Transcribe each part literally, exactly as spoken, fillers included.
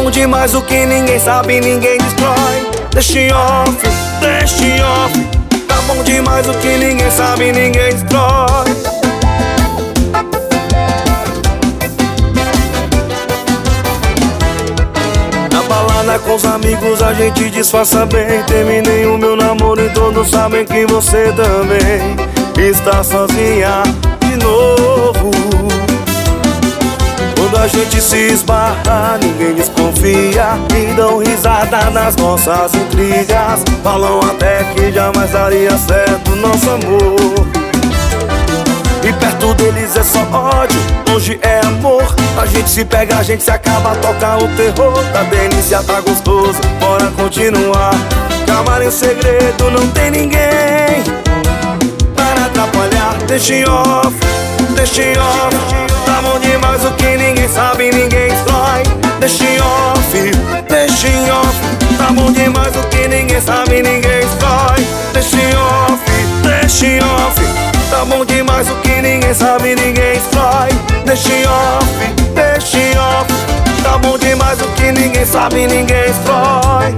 bom demais, o que ninguém sabe, ninguém destrói. Deixe off, deixe off. Tá bom demais, o que ninguém sabe, ninguém destrói. Na balada com os amigos a gente disfarça bem. Terminei o meu namoro e todos sabem que você também está sozinha de novo. Quando a gente se esbarra, ninguém desconfia e dão risada nas nossas intrigas. Falam até que jamais daria certo nosso amor. E perto deles é só ódio, longe é amor. A gente se pega, a gente se acaba, toca o terror. Da delícia tá gostoso, bora continuar. Camarim segredo, não tem ninguém para atrapalhar. Deixe off, deixe off. Tá bom demais, o que ninguém sabe, ninguém destrói. Deixe off, deixe off. Tá bom demais, o que ninguém sabe, ninguém destrói. Deixe off, deixe off. Tá bom demais, o que ninguém sabe, ninguém destrói. Deixe off, deixe off. Tá bom demais, o que ninguém sabe, ninguém destrói.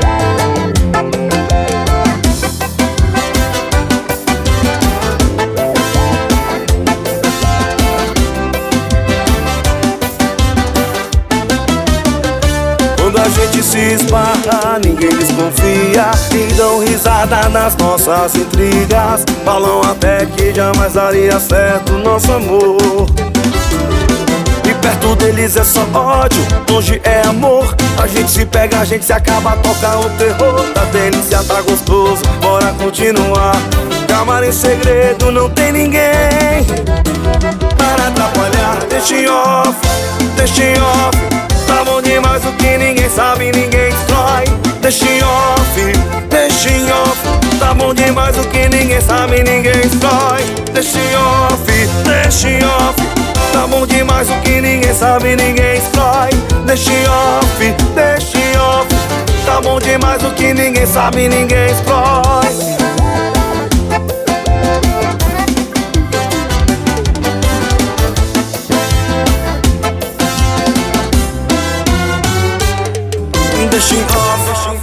Quando a gente se esbarra, ninguém desconfia e dão risada nas nossas intrigas. Falam até que jamais daria certo nosso amor. E perto deles é só ódio, longe é amor. A gente se pega, a gente se acaba, toca o terror. Da delícia tá gostoso, bora continuar. Camarim segredo, não tem ninguém para atrapalhar. Deixe off, deixe off. Tá bom demais, o que ninguém sabe, ninguém destrói. Deixe off, deixe off. Tá bom demais, o que ninguém sabe, ninguém destrói. Deixe off, deixe off. Tá bom demais, o que ninguém sabe, ninguém destrói. Deixe off, deixe off. Tá bom demais, o que ninguém sabe, ninguém destrói. Deixe off.